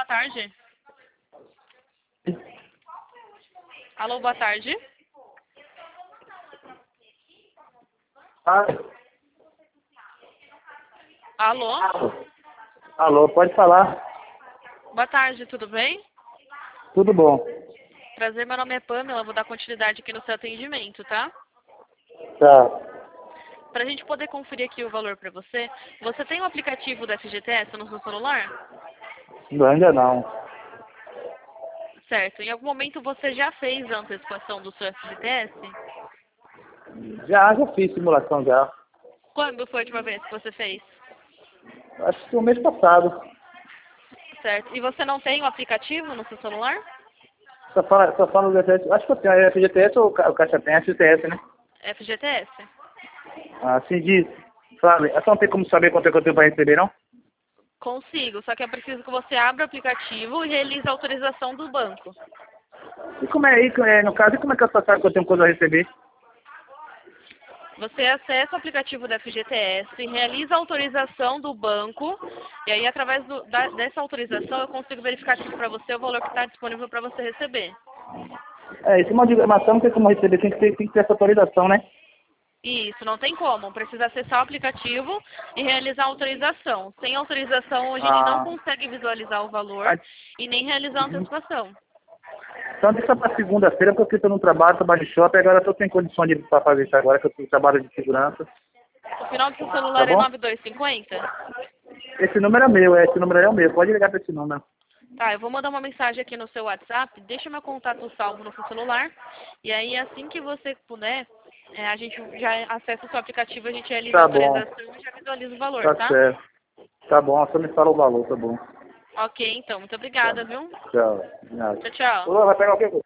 tarde. Alô, boa tarde. Ah, Alô? alô, pode falar. Boa tarde, tudo bem? Tudo bom. Prazer, meu nome é Pamela, vou dar continuidade aqui no seu atendimento, tá? Tá. Pra gente poder conferir aqui o valor pra você, você tem o aplicativo da FGTS no seu celular? Não, ainda não. Certo. Em algum momento você já fez a antecipação do seu FGTS? Já fiz simulação já. Quando foi a última vez que você fez? Acho que foi o mês passado. Certo. E você não tem o aplicativo no seu celular? Só fala do FGTS. Acho que eu tenho. É FGTS ou o Caixa tem? É FGTS, né? FGTS? Ah, sim, diz. Sabe, só não tem como saber quanto é que eu tenho para receber, não? Consigo, só que é preciso que você abra o aplicativo e realize a autorização do banco. E como é aí, no caso, e como é que eu só sabe que eu tenho coisa a receber? Você acessa o aplicativo da FGTS, realiza a autorização do banco, e aí através dessa autorização eu consigo verificar aqui para você o valor que está disponível para você receber. Isso é uma informação, não tem como receber, tem que ter essa autorização, né? Isso, não tem como. Precisa acessar o aplicativo e realizar a autorização. Sem autorização a gente não Ah, consegue visualizar o valor ah, e nem realizar a uhum. antecipação. Então deixa para segunda-feira, porque eu estou no trabalho em shopping, agora eu estou sem condições de pra fazer isso agora, que eu trabalho de segurança. O final do seu Tá celular é bom? 9250? Esse número é meu, esse número é o meu. Pode ligar para esse número. Tá, eu vou mandar uma mensagem aqui no seu WhatsApp, deixa meu contato salvo no seu celular, e aí assim que você puder, a gente já acessa o seu aplicativo, a gente realiza a Tá bom, autorização e já visualiza o valor, tá tá? certo. Tá bom, só me fala o valor, tá bom. Ok, então, muito Tá. obrigada, viu? Tchau. Nada. Tchau, tchau. Ô, vai pegar o quê?